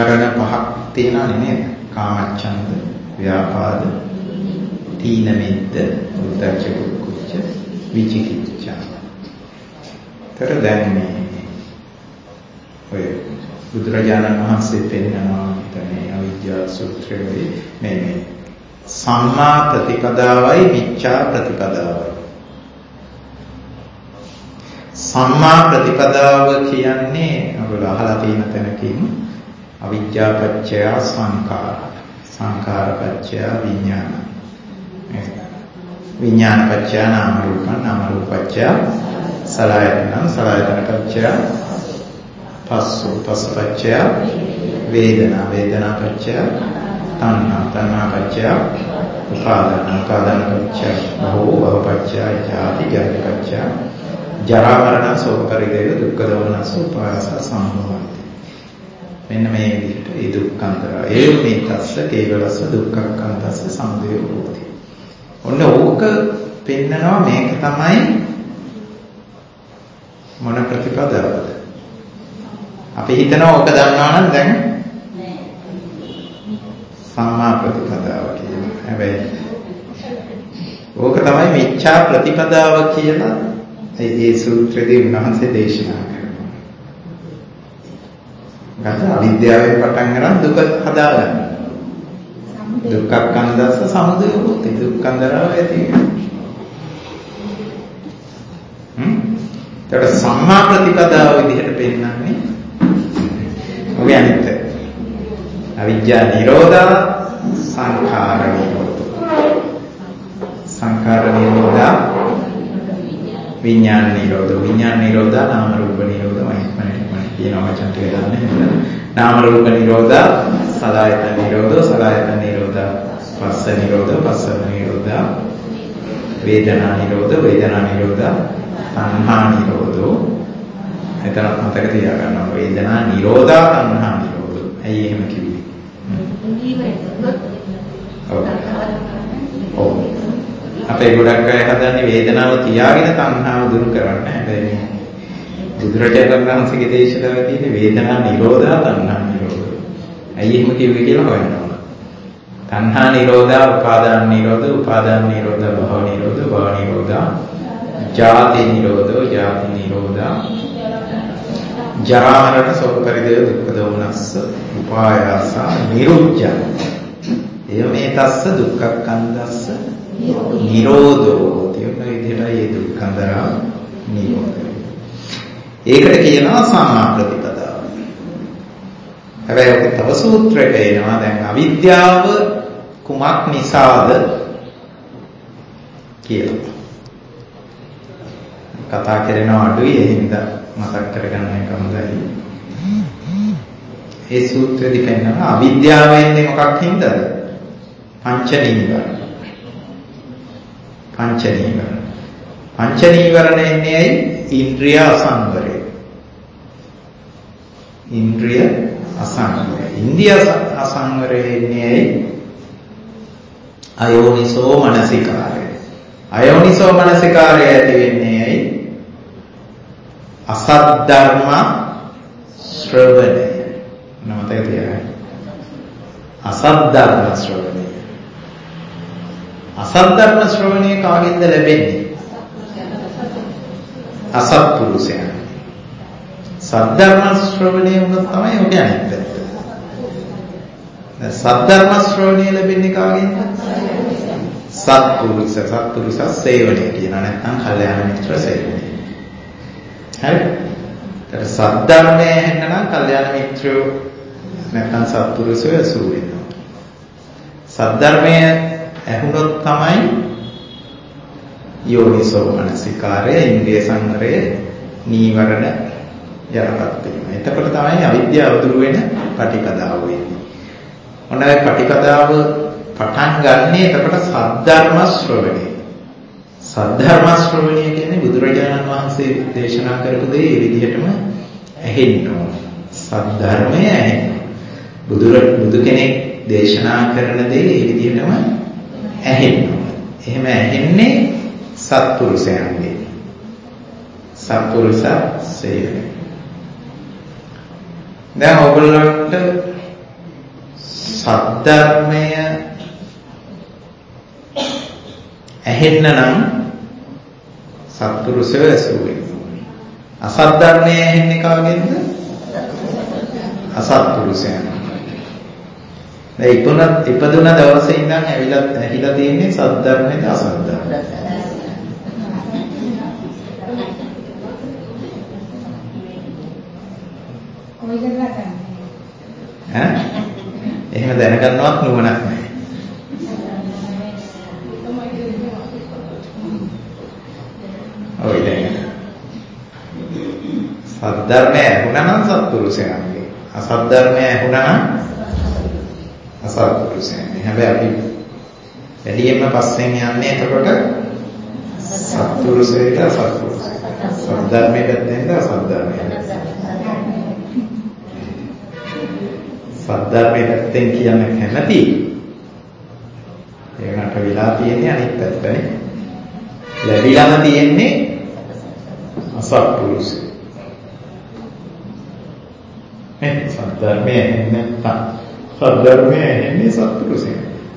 නීවරණ පහක් තියෙනවනේ නේද? කාමච්ඡන්ද, ව්‍යාපාද, තීන මිද්ද, උද්ධච්ච කුච්ච, විචිකිච්ඡා. තර දැන් මේ ඔය බුදුරජාණන් වහන්සේ පෙන්නනවා මේ අවිද්‍යා සූත්‍රයේ මේ සම්මා ප්‍රතිපදාවයි මිච්ඡා ප්‍රතිපදාවයි. සම්මා ප්‍රතිපදාව කියන්නේ අපල අහලා තියෙන තැනකින් අවිද්‍යා පත්‍ය සංඛාර, සංඛාර පත්‍ය විඥාන, විඥාන පත්‍ය නාම රූප, නාම රූප පත්‍ය සලආයතන, සලආයතන පත්‍ය පස්සෝ, පස්ස පත්‍ය වේදනා, වේදනා පත්‍ය තණ්හා, තණ්හා පත්‍ය උපාදාන, උපාදාන පත්‍ය භව, භව පත්‍ය ජාති, ජාති පත්‍ය ජරා මරණ ශෝක පරිදේව දුක්ඛ දෝමනස උපායාස සම්භවಂತಿ. මෙන්න මේ විදිහට ඒ දුක්ඛන්තර ඒ මේකස්ස කේවලස්ස දුක්ඛක්ඛන්තස්ස සමුදය හෝති. ඔන්න ඕක පෙන්නනවා මේක තමයි මොන ප්‍රතිපදාවද? අපි හිතනවා ඕක දන්නවා නම් දැන් සම්මා ප්‍රතිපදාව කියලා. හැබැයි ඕක තමයි මිච්ඡා ප්‍රතිපදාව කියලා ඒ සූත්‍රයේදී උන්වහන්සේ දේශනා කරනවා. ගත අවිද්‍යාවෙන් පටන් ගන්න දුක හදාගන්න. දුක්ඛක්ඛන්දස්ස සමුදය හොති. දුක්ඛන්දරව ඇති. ඒකට සම්මා ප්‍රතිපදාව විදිහට පෙන්නන්නේ ඔගේ අනිත් අවිද්‍යා නිරෝධා සංඛාර නිරෝධා. සංඛාර නිරෝධා විඥාන නිරෝධ, විඥාන නිරෝධ, නාම රූප නිරෝධ, මම කියන වචන ටික ගන්න. නාම රූප නිරෝධ, සලආයතන නිරෝධ, සලආයතන නිරෝධ, පස්ස නිරෝධ, පස්ස නිරෝධ, වේදනා නිරෝධ, වේදනා නිරෝධ, තණ්හා නිරෝධ. එතන මතක තියාගන්න වේදනා නිරෝධ, තණ්හා නිරෝධ. ඇයි එහෙම කිව්වේ? ඔව්. අපේ ගොඩක් අය හදන්නේ වේදනාව තියාගෙන තණ්හාව දුරු කරන්න. හැබැයි බුදුරජාණන් වහන්සේගේ දේශනාවේ තියෙන වේදනා නිරෝධා තණ්හා නිරෝධ. ඇයි එහෙම කිව්වේ කියලා හොයන්න ඕන. තණ්හා නිරෝධා, උපාදාන නිරෝධ, උපාදාන නිරෝධ, භව නිරෝධ, භව නිරෝධා, ජාති නිරෝධෝ, ජාති නිරෝධා, ජරා මරණ ශෝක පරිදේව දුක්ඛ දෝමනස්ස උපායාස නිරුද්ධං. එය මේ තස්ස දුක්ඛක්ඛන්දස්ස නිරෝධෝ. තියෙන විදිහට මේ දුක්ඛන්දරා නිරෝධය. ඒකට කියනවා සම්මා ප්‍රතිපදාව. හැබැයි ඔක තව සූත්‍රයක එනවා දැන් අවිද්‍යාව කුමක් නිසාද කියලා. කතා කරනවා අඩුයි ඒ හින්දා මතක් කරගන්න එක හොඳයි. ඒ සූත්‍රෙදි පෙන්නනවා අවිද්‍යාව එන්නේ මොකක් හින්දාද? පංච නීවරණ. පංච නීවරණ. පංච නීවරණ එන්නේ ඇයි? ඉන්ද්‍රිය අසංවරය. ඉන්ද්‍රිය අසංවරය. ඉන්ද්‍රිය අසංවරය එන්නේ ඇයි? අයෝනිසෝ මනසිකාරය. අයෝනිසෝ මනසිකාරය ඇති වෙන්නේ ඇයි? අසත් ධර්ම ශ්‍රවණය. මතක තියාගන්න. අසත් ධර්ම ශ්‍රවණය. අසත් ධර්ම ශ්‍රවණය කාගෙන්ද ලැබෙන්නේ? අසත්පුරුෂයන්. සද්ධර්ම ශ්‍රවණය වුණොත් තමයි ඔක අනිත් පැත්ත. සද්ධර්ම ශ්‍රවණය ලැබෙන්නේ කාගෙන්ද? සත්පුරුෂ. සත්පුරුෂ සේවනය කියන නැත්නම් කල්යාණ මිත්‍ර සේවනය. හරි? ඒත් සද්ධර්මයේ හැන්නනම් කල්යාණ මිත්‍රයෝ නැත්නම් සත්පුරුෂයෝ ඇසුරු වෙනවා. සද්ධර්මයේ ඇහුනොත් තමයි යෝනිසෝ මනසිකාරය, ඉන්ද්‍රිය සංවරය, නීවරණ යටපත් වෙනවා. එතකොට තමයි අවිද්‍යාව දුරු වෙන පටිපදාව වෙන්නේ. ඔන්න ඒ පටිපදාව පටන් ගන්නේ එතකොට සද්ධර්ම ශ්‍රවණය. සද්ධර්ම ශ්‍රවණය කියන්නේ බුදුරජාණන් වහන්සේ දේශනා කරපු දේ ඒ විදිහටම ඇහෙන්න ඕන. සද්ධර්මය ඇහෙන්න. බුදු කෙනෙක් දේශනා කරන දේ ඒ විදිහටම ඇහෙන්න ඕන. එහෙම ඇහෙන්නේ සත්පුරුෂයන්ගේ. සත්පුරුෂ සේවනය. දැන් ඔයගොල්ලන්ට සද්ධර්මය ඇහෙන්න නම් සත්පුරුෂයෝ ඇසුවේ. අසද්ධර්මය ඇහෙන්නේ කාගෙන්ද? අසත්පුරුෂයන්. දැන් ඉපදුන දවසේ ඉඳන් ඇහිලා තියෙන්නේ සද්ධර්මයේද අසද්ධර්මයේද? එහෙම දැනගන්නවත් නුවණක් නැහැ. ඔය දැන් සද්ධර්මය ඇහුණා නම් සත්පුරුෂයන්ගේ, අසද්ධර්මය ඇහුණා නම් අසත්පුරුෂයන්ගේ. හැබැයි අපි එළියෙම පස්සෙන් යන්නේ එතකොට සත්පුරුෂයට අසත්පුරුෂයට. සද්ධර්මයේ පැත්තෙන්ද අසද්ධර්මයේ. සද්ධර්මයේ පැත්තෙන් කියන්න කැමති. ඒකට වෙලා තියෙන්නේ අනිත් පැත්තනේ. ලැබිලාම තියෙන්නේ අසත්පුරුෂය. සද්ධර්මයේ නැත්තම් සද්ධර්මයේ එන්නේ සත්පුරුෂය.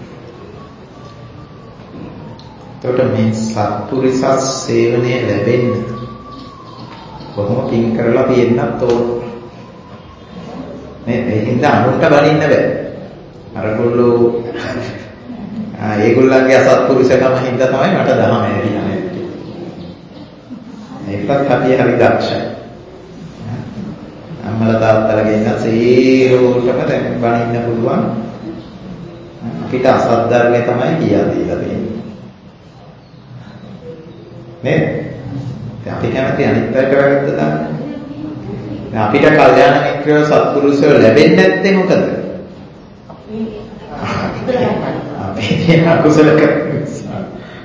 එතකොට මේ සත්පුරුෂ සේවනය ලැබෙන්න කොහොම පින් කරලා තියෙන්නත් ඕන. මේ හින්දා අනුන්ට බලින්න බෑ. අරගොල්ලෝ ඒගොල්ලන්ගේ අසත්පුරුෂකම හින්දා තමයි මට දහම ඇරිලා නැත්තේ. ඒකත් අපි හරි දක්ෂයි. අම්මලා තාත්තලා ගෙන්න සීරෝටම දැන් බලින්න පුළුවන්. අපිට අසත් ධර්මය තමයි කියලා දීලා තියෙන්නේ. නේද? අපි කැමති අනිත් පැයට වැරද්ද දාන්න. අපිට කල්යාණ මිත්‍රයෝ සත්පුරුෂයෝ ලැබෙන්නේ නැත්තේ මොකද? අපි කියන අකුසල කරනවා.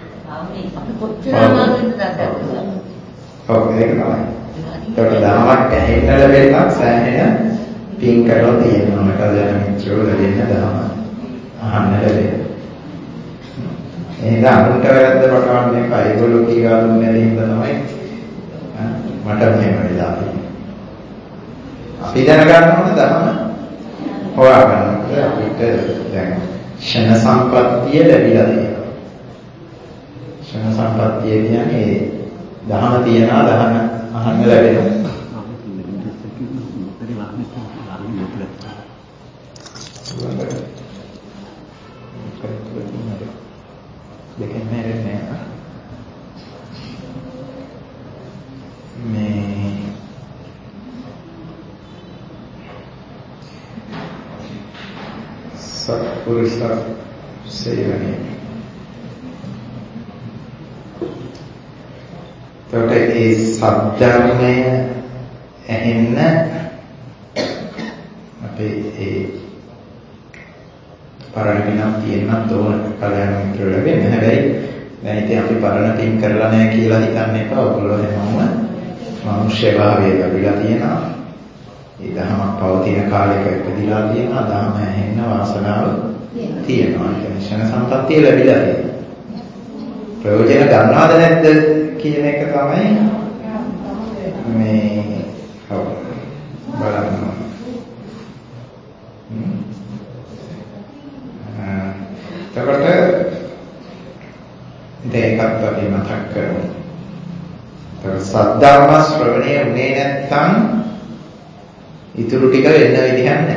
ඔව් ඒක තමයි. ඒකට ධර්මයක් ඇහෙන්න ලැබෙන්න සෑහෙන පින් කරලා තියෙනවා. කල්යාණ මිත්‍රයෝ ලැබෙන්න ධර්ම අහන්න ලැබෙන්න. එහෙනම් අනුන්ට වැරද්ද පටවන්නේ එපා. ඒගොල්ලෝ කීවා දුන්නේ නැති හින්දා තමයි මට මෙහෙම වෙලා තියෙන්නේ. අපි දැනගන්න ඕන ධර්ම හොයාගන්න. අපිට දැන් ෂණ සම්පත්තිය ලැබිලා තියෙනවා. ෂණ සම්පත්තිය කියන්නේ දහම තියනවා දහම අහන්න ලැබෙනවා. දෙකෙන් නෑරෙන්නේ නෑ. මේ සත්පුරුෂ සේවනය. එතකොට ඒ සද්ධර්මය ඇහෙන්න අපේ ඒ පරණ පිනක් තියෙනත් ඕන කල්‍යාණ මිත්‍රයෝ ලැබෙන්න. හැබැයි දැන් ඉතින් අපි පරණ පින් කරලා නැහැ කියලා හිතන්න එපා. ඔයගොල්ලෝ හැමෝම මනුෂ්‍ය භාවයේ ලැබිලා තියෙනවා. ඒ දහමක් පවතින කාලයක ඉපදිලා තියෙනවා. දහම ඇහෙන්න වාසනාව තියෙනවා. ඒ ක්ෂණ සම්පත්තිය ලැබිලා තියෙනවා. ප්‍රයෝජන ගන්නවද නැද්ද කියන එක තමයි මේ බලන්න. එතකොට දෙකක් අපි මතක් කරමු. සද්ධර්ම ශ්‍රවණය වුණේ නැත්නම් ඉතුරු ටික වෙන්න විදිහක් නැහැ.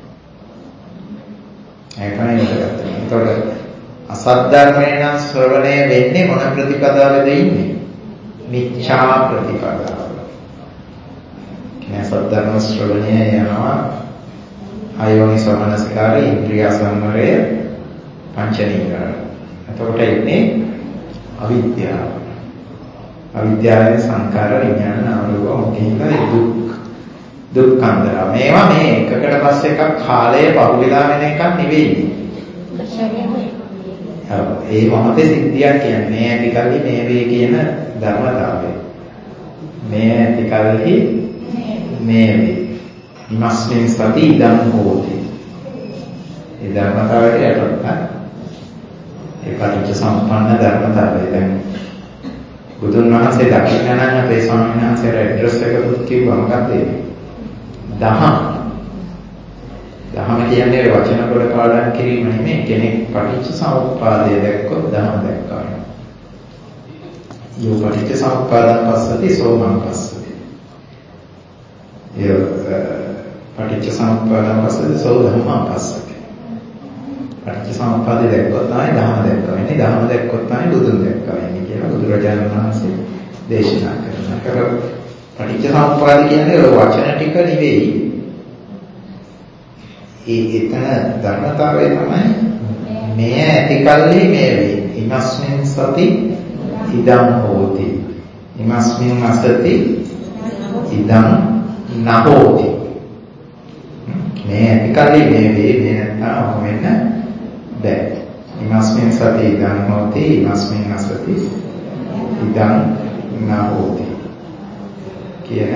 ඒකයි මේක. එතකොට අසද්ධර්මය නම් ශ්‍රවණය වෙන්නේ මොන ප්‍රතිපදාවේද ඉන්නේ? මිච්ඡා ප්‍රතිපදාව. කියන්නේ සද්ධර්ම ශ්‍රවණය යනවා ආයෝනිසෝ මනසිකාරේ ඉන්ද්‍රිය සංවරය පංච නීවරණ. එතකොට ඉන්නේ අවිද්‍යාව. අවිද්‍යාවේ සංකාර විඥාන නාම රූප මොකෙන්ද දුක්ඛන්දර. මේවා මේ එකකට පස්සේ එකක් කාලයේ පහුවෙලා වෙන එකක් නෙවෙයි. ඒ මොහොතේ සිද්ධියක් කියන්නේ මේ ඇතිකල්හි මේ වේ කියන ධර්මතාවය. මේ ඇතිකල්හි මේ වේ. ඉමස්මින් සති ඉදං හෝති. ඒ ධර්මතාවයට යටත් ඒ පටිච්ච සම්පන්න ධර්මතාවය. දැන් බුදුන් වහන්සේ දකින්න නම් අපේ ස්වාමීන් වහන්සේට ඇඩ්‍රස් එක දුක් කිව්වා මොකක්ද ඒ? දහම කියන්නේ වචන කොට පාඩම් කිරීම නෙමෙයි. කෙනෙක් පටිච්ච සමුප්පාදය දැක්කොත් ධර්ම දැක්කා වෙනවා. යෝ පටිච්ච සමුප්පාදං පස්සති සෝ මං පස්සති. යෝ පටිච්ච සමුප්පාදං පස්සති සෝ ධම්මං පස්සති. පටිච්ච සමුප්පාදය දැක්කොත් තමයි ධර්ම දැක්කා වෙන්නේ. ධර්ම දැක්කොත් තමයි බුදුන් දැක්කා වෙන්නේ කියලා බුදුරජාණන් වහන්සේ දේශනා කරනවා. පටිච්ච සමුප්පාද කියන්නේ ඔය වචන ටික නෙවෙයි. එතන ධර්මතාවය තමයි මේ ඇතිකල්ලි මේ වේ. ඉමස්මින් සති ඉදං හෝති. ඉමස්මින් අසති ඉදං නහෝති. මේ ඇතිකල්ලි මේ වේ. මේ නැත්නම් ඔහොම වෙන්න බෑ. ඉමස්මින් සති ඉදං හෝති. ඉමස්මින් අසති ඉදං නහෝති. කියන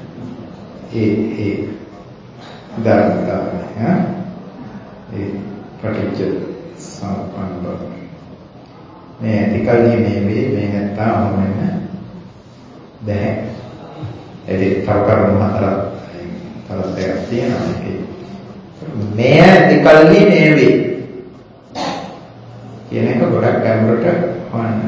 ඒ ධර්මතාවය ඒ පටිච්ච සමුප්පන්න බව මේ ඇතිකල්ලි මේ වේ මේ නැත්තා ඔහොමන්න බැහැ. ඒක තව කරුණු හතරක් දෙකක් තියෙනවා. මේ ඇතිකල්ලි මේ වේ කියන එක ගොඩක් ගැඹුරට හොයන්න.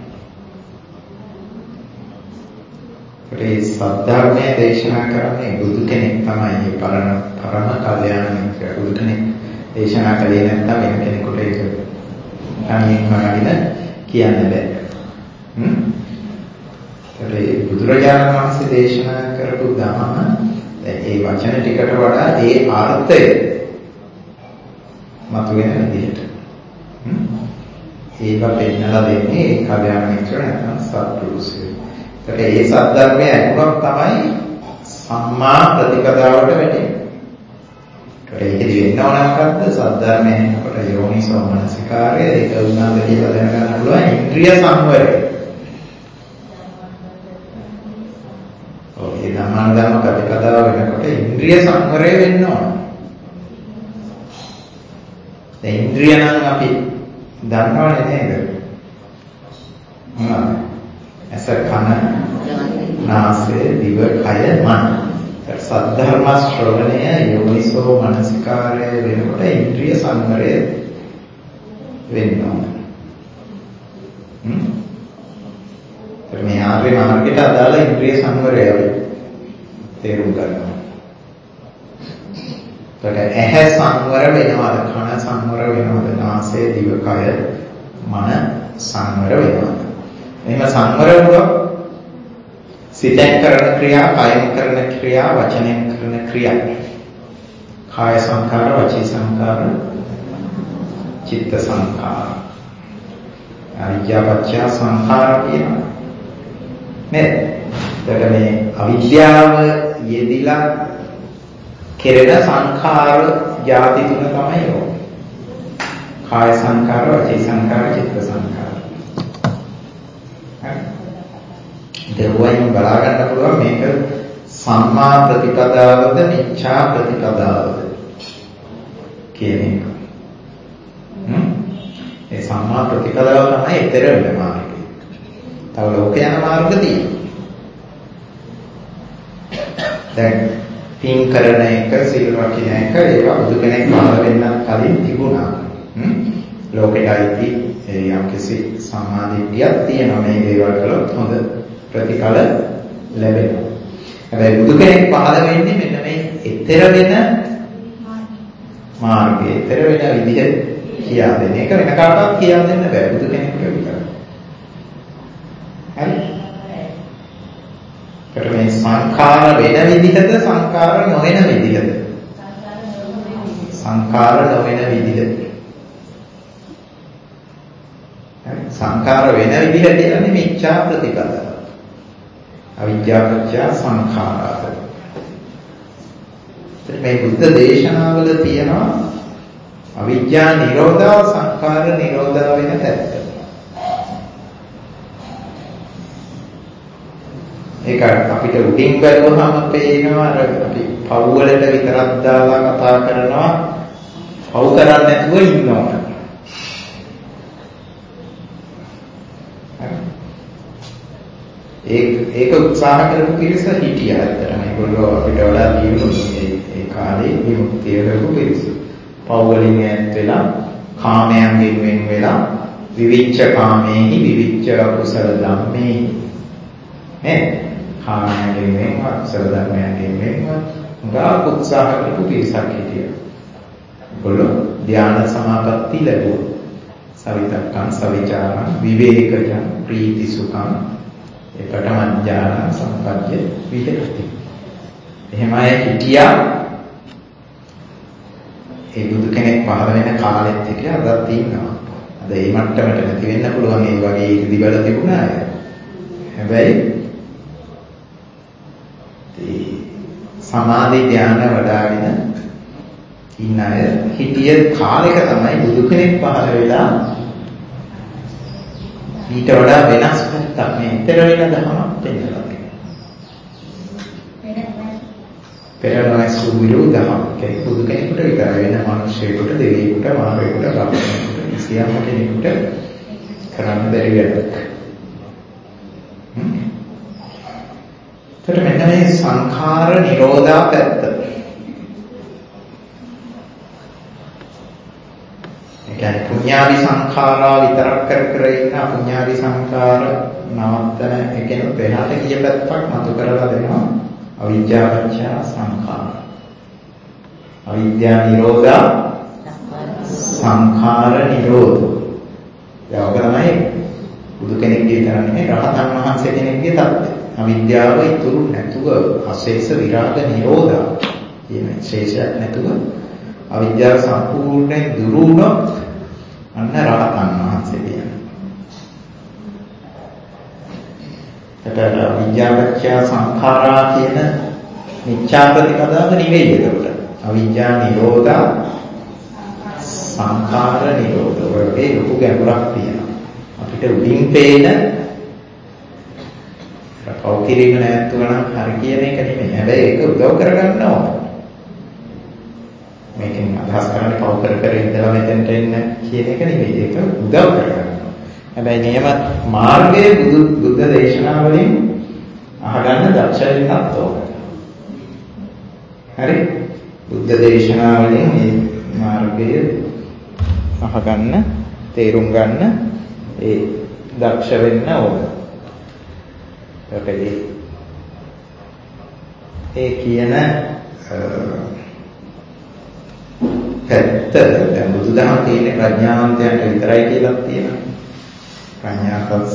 ඒ සද්ධර්මයේ දේශනා කරන්නේ බුදු කෙනෙක් තමයි. මේ පරම කල්යාණ මිත්‍ර බුදු කෙනෙක් දේශනා කළේ නැත්නම් වෙන කෙනෙකුට ඒක තනියෙන් හොයාගෙන කියන්න බෑ. ඒ බුදුරජාණන් වහන්සේ දේශනා කරපු ධර්ම ඒ වචන ටිකට වඩා ඒ අර්ථය මතුවෙන විදිහට ඒවා පෙන්නලා දෙන්නේ කල්යාණ මිත්‍ර නැත්නම් සත්පුරුෂය. ඒ සද්ධර්මය අනුරක් තමයි සම්මා ප්‍රතිපදාවට වෙන්නේ. ඒකෙදි වෙන්න ඕන මොකද්ද? සද්ධර්මය එනකොට යෝනිසෝ මනසිකාරය ඒක උනාද කියලා දැනගන්න පුළුවන් ඉන්ද්‍රිය සංවරය. ඔය ධම්මානුධම්ම ප්‍රතිපදාව වෙනකොට ඉන්ද්‍රිය සංවරය වෙන්න ඕන. ඒ ඉන්ද්‍රිය නම් අපි දන්නවනේ නේද? ඇස කන නාසය දිව කය මන. සද්ධර්ම ශ්‍රවණය යෝනිසෝ මනසිකාරය වෙනකොට ඉන්ද්‍රිය සංවරය වෙන්න ඕන. මේ ආර්ය මාර්ගයට අදාළ ඉන්ද්‍රිය සංවරය තේරුම් ගන්නවා. ඒකට ඇහැ සංවර වෙනවද? කන සංවර වෙනවද? නාසය දිව කය මන සංවර වෙනවද? එහෙම සංවර වුණොත් සිතෙන් කරන ක්‍රියා, කයෙන් කරන ක්‍රියා, වචනයෙන් කරන ක්‍රියා. කාය සංකාර, වචී සංකාර, චිත්ත සංකාර. අවිද්‍යාවච්ඡ සංඛාර කියනවා. නේද? එතකොට මේ අවිද්‍යාව යෙදිලා කෙරෙන සංඛාර ಜಾති තුන තමයි ඕක. කාය සංකාර, වචී සංකාර, චිත්ත සංකාර. දෙවයින් බලා ගන්න පුළුවන් මේක සම්මා ප්‍රතිපදාවද මිච්ඡා ප්‍රතිපදාවද කියන එක. ඒ සම්මා ප්‍රතිපදාව තමයි ඊතර වෙන මාර්ගය. තව ලෝක යන මාර්ග තියෙනවා. දැන් පින් කරන එක, සීල රකින්න එක ඒවා බුදු කෙනෙක් පහළ වෙන්නත් කලින් තිබුණා. ලෝකෙටයි යම්කිසි සම්මාදිට්ඨියක් තියෙනවා. මේ දේවල් කළොත් හොඳ ප්‍රතිඵල ලැබෙනවා. හැබැයි බුදු කෙනෙක් පහළ වෙන්නේ මෙන්න මේ ඊතර වෙන මාර්ගයේ ඊතර වෙන විදිහ කියා දෙන එක වෙන කාටවත් කියා දෙන්න බෑ. බුදු කෙනෙක්ට විතරයි. හරි? ඒකට මේ සංඛාර වෙන විදිහද සංඛාර නොවන විදිහද? සංඛාර නොවන විදිහද? හරි? සංඛාර වෙන විදිහ කියන්නේ මිච්ඡා ප්‍රතිපදාව. අවිද්‍යාවච්ඡ සංඛාරා. මේ බුද්ධ දේශනාවල තියෙනවා අවිද්‍යා නිරෝධා සංඛාර නිරෝධා වෙන පැත්ත. ඒක අපිට උඩින් බැලුවහම පේනවා අර අපි පව් වලට විතරක් දාලා කතා කරනවා පව් කරන්නේ නැතුව ඉන්නවා. ඒක උත්සාහ කරපු පිරිස හිටියා. ඇත්තටම ඒගොල්ලෝ අපිට වඩා දියුණු ඒ කාලේ විමුක්තිය ලැබු පිරිස. පෞවලින් ඈත් වෙලා කාමයන්ගෙන් වෙන් වෙලා විවිච්ඡ කාමේහි විවිච්ඡ අකුසල ධම්මේහි නේද? කාමයන්ගෙන් වෙන්ව අකුසල ධර්මයන්ගෙන් වෙන්ව ගා උත්සාහ කරපු පිරිසක් හිටියා. ඒගොල්ලෝ ධ්‍යාන සමාපatti ලැබුවා. සවිතක්කං සවිචාරං විවේකජං ප්‍රීති සුඛං ඒකට මඥාන සම්පජ්ජ විහෙරති. එහෙම අය හිටියා. ඒ බුදු කෙනෙක් පහළ වෙන කාලෙත් හිටියා අදත් ඉන්නවා. අද මේ මට්ටමට නැති වෙන්න පුළුවන් ඒ වගේ ඉදිබල තිබුණා අය. හැබැයි සමාධි ධ්‍යාන වඩාගෙන ඉන්න අය හිටිය කාලෙක තමයි බුදු කෙනෙක් පහළ වෙලා ඊට වඩා වෙනස් පැත්තක් මේ ඉතර වෙන දහමක් පෙන්නලා තියෙනවා. පෙරණොය සුවිරු දහම කියන්නේ බුදු කෙනෙකුට විතරයි වෙන මිනිසෙකුට දෙවියෙකුට මානවයෙකුට බ්‍රහ්මයෙකුට කිසියම් කෙනෙකුට කරන්න බැරි වැඩක්. මෙන්න මේ සංඛාර නිරෝධා පැත්ත. ඒ කියන්නේ පුඤ්ඤාවි සංඛාරා විතරක් කර ඉන්න පුඤ්ඤාවි සංඛාර නවත්තන එකෙන් පෙරහට ගිය පැත්තක් මතු කරලා දෙනවා. අවිද්‍යාවච්ඡ සංඛාර. අවිද්‍යා නිරෝධා සංඛාර නිරෝධ. ඒක තමයි බුදු කෙනෙක්ගේ තරන්නේ රහතන් වහන්සේ කෙනෙක්ගේ தත්ත්වය. අවිද්‍යාව ඉතුරු නැතුව අශේෂ විරාග නිරෝධා කියන ශේෂයක් නැතුව අවිද්‍යාව සම්පූර්ණයෙන් දුරු වුණොත් අන්න රහතන් වහන්සේ කියන්නේ. ඒතර අවිද්‍යාවච්ඡ සංඛාරා කියන මිච්ඡා ප්‍රතිපදාව නෙවෙයි ඒකට. අවිද්‍යා නිරෝධා සංඛාර නිරෝධ වගේ ලොකු ගැඹුරක් තියෙනවා. අපිට උඩින් පේන පව් කිරීම නැත්තු ගණන් හරි කියන එක නෙමෙයි. හැබැයි ඒක උදව් කරගන්න ඕන. මේකෙන් අදහස් කරන්නේ පව් කර ඉඳලා මෙතෙන්ට එන්න කියන එක නෙමෙයි. ඒක උදව් කරගන්න ඕන. හැබැයි නියම මාර්ගයේ බුද්ධ දේශනාවලින් අහගන්න දක්ෂ වෙන්නත් ඕන. හරි? බුද්ධ දේශනාවලින් මේ මාර්ගය අහගන්න, තේරුම් ගන්න ඒ දක්ෂ වෙන්න ඕන. ඒ කියන පැත්ත දැන් බුදුදහම තියෙන ප්‍රඥාවන්තයන්ට විතරයි කියලා තියෙනවා. ප්‍රඥාකස්ස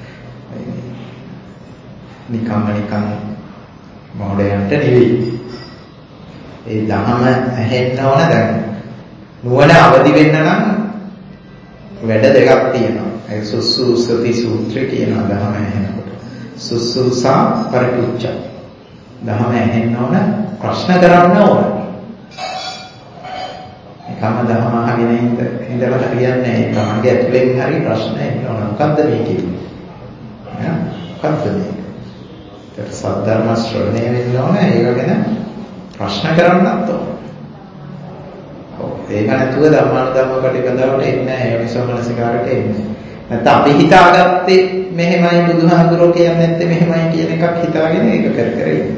නිකම් මොඩයන්ට නෙවෙයි. ඒ ධහම ඇහෙන්න ඕන දැන් නුවණ අවදි වෙන්න නම් වැඩ දෙකක් තියෙනවා. ඒ සුසුසති සූත්‍රය කියන ධහම ඇහෙනකොට සුසුසා පරිපුච්ඡ ධහම ඇහෙන්න ඕන ප්‍රශ්න කරන්න ඕන. එකම ධහම අහගෙන ඉඳලා හරියන්නේ නැහැ. තමන්ගේ ඇතුලෙන් හරි ප්‍රශ්න එන්න ඕන. මොකද්ද මේ කියන්නේ? මොකද්ද මේ? ඒක සද්ධර්ම ශ්‍රවණය වෙන්න ඕන. ඒක ගැන ප්‍රශ්න කරන්නත් ඕන. ඒක නැතුව ධර්මානුධර්ම ප්‍රතිපදාවට එන්නේ නැහැ. ඒ විශ්වමනසිකාරට එන්නේ. නැත්නම් අපි හිතාගත්තේ මෙහෙමයි බුදුහාමුදුරුවෝ කියන්නේ නැත්තේ මෙහෙමයි කියන එකක් හිතාගෙන ඒක කර ඉන්නේ.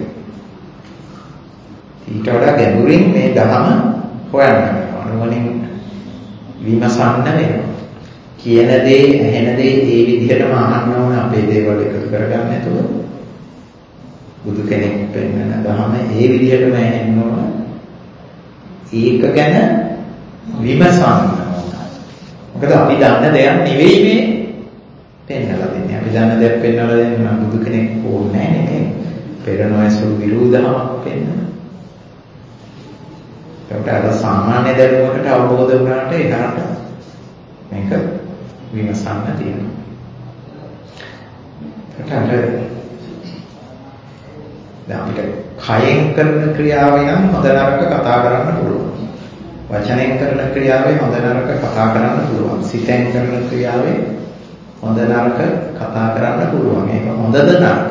ඊට වඩා ගැඹුරින් මේ ධහම හොයන්න වෙනවා. නුවණින් විමසන්න වෙනවා. කියන දේ, ඇහෙන දේ ඒ විදිහටම අහන්න ඕන. අපේ දේවල් එකතු කරගන්න නැතුව බුදු කෙනෙක් පෙන්වන ධහම ඒ විදිහටම ඇහෙන්න ඕන. ඒක ගැන විමසන්න ඕන. මොකද අපි දන්න දෙයක් නෙවෙයි මේ පෙන්නලා දෙන්නේ. අපි දන්න දෙයක් පෙන්නලා දෙන්න නම් බුදු කෙනෙක් ඕනේ නැහැ නේ. පෙරණොයසු විරුද්ධමක් පෙන්නන. ඒකට අර සාමාන්‍ය දරුවකට අවබෝධ වුණාට එහාට මේක විමසන්න තියෙනවා. ඒකට දැන් අපිට කයෙන් කරන ක්‍රියාවෙන් නම් හොඳ නරක කතා කරන්න පුළුවන්. වචනෙන් කරන ක්‍රියාවෙන් හොඳ නරක කතා කරන්න පුළුවන්. සිතෙන් කරන ක්‍රියාවෙන් හොඳ නරක කතා කරන්න පුළුවන්. ඒක හොඳද නරකද?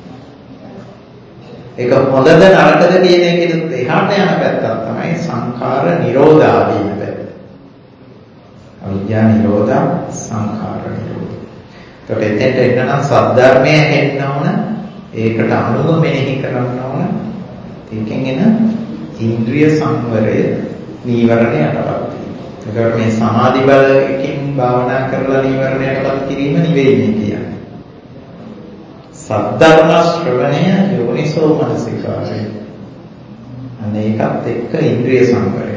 ඒක හොඳද නරකද කියන එකෙත් එහාට යන පැත්තක් තමයි සංඛාර නිරෝධා කියන පැත්ත. අවිද්‍යා නිරෝධා සංඛාර නිරෝධ. ඒකට එතෙන්ට එන්න නම් සද්ධර්මයේ හෙන්න ඕන. ඒකට අනුව මෙනෙහි කරන්න ඕන. ඒකෙන් එන ඉන්ද්‍රිය සංවරය නීවරණයටපත් වීම. ඒකට මේ සමාධි බලයෙන් භාවනා කරලා නීවරණයටපත් කිරීම නෙවෙයි කියන්නේ. සද්ධර්ම ශ්‍රවණය යෝනිසෝ මනසිකාරය. අනේකත් එක්ක ඉන්ද්‍රිය සංවරය.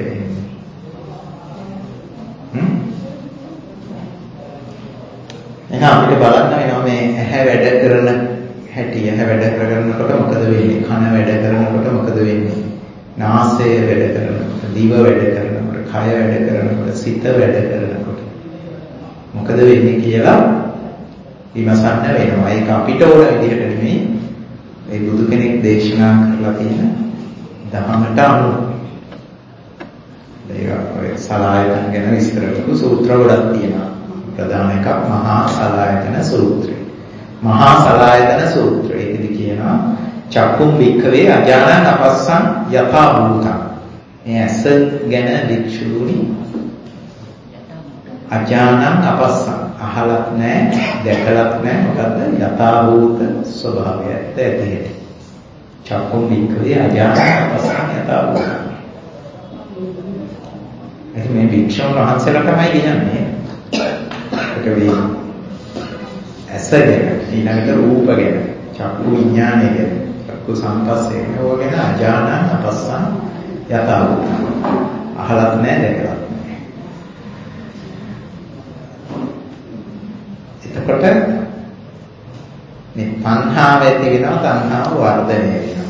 එහෙනම් අපිට බලන්න වෙනවා මේ ඇහැ වැඩ කරන හැටි. ඇහැ වැඩ කරනකොට මොකද වෙන්නේ? කන වැඩ කරනකොට මොකද වෙන්නේ? නාසය වැඩ කරනකොට, දිව වැඩ කරනකොට, කය වැඩ කරනකොට, සිත වැඩ කරනකොට මොකද වෙන්නේ කියලා විමසන්න වෙනවා. ඒක අපිට ඕන විදිහට නෙමෙයි. මේ බුදු කෙනෙක් දේශනා කරලා තියෙන ධර්මයට අනුව. ඒක සලායතන ගැන විස්තර කරපු සූත්‍ර ගොඩක් තියෙනවා. ප්‍රධාන එකක් මහා සලායතන සූත්‍රය. මහා සලායතන සූත්‍රය. ඒකෙදි කියනවා චක්කුම් වික්ඛවේ අජානං අපස්සං යථා භූතං. මේ ඇස ගැන වික්ෂුණි අජානං අපස්සං අහලක් නැහැ, දැකලක් නැහැ. මොකද්ද? යථා භූත ස්වභාවයත් ඇති හැටි. චක්කුම් වික්ඛවේ අජානං අපස්සං යථා භූතං. මේ වික්ෂුන් වහන්සේලා තමයි කියන්නේ. ඒක වේ ඇස ගැන, ඊළඟට රූප ගැන, චක්කු විඥානය ගැන, චක්කු සංපස්සේ ගැන අජානං අපස්සං යථා භූතං. අහලක් නැහැ, දැකලක් නැහැ. එතකොට මේ තණ්හාව ඇති වෙනවා, තණ්හාව වර්ධනය වෙනවා.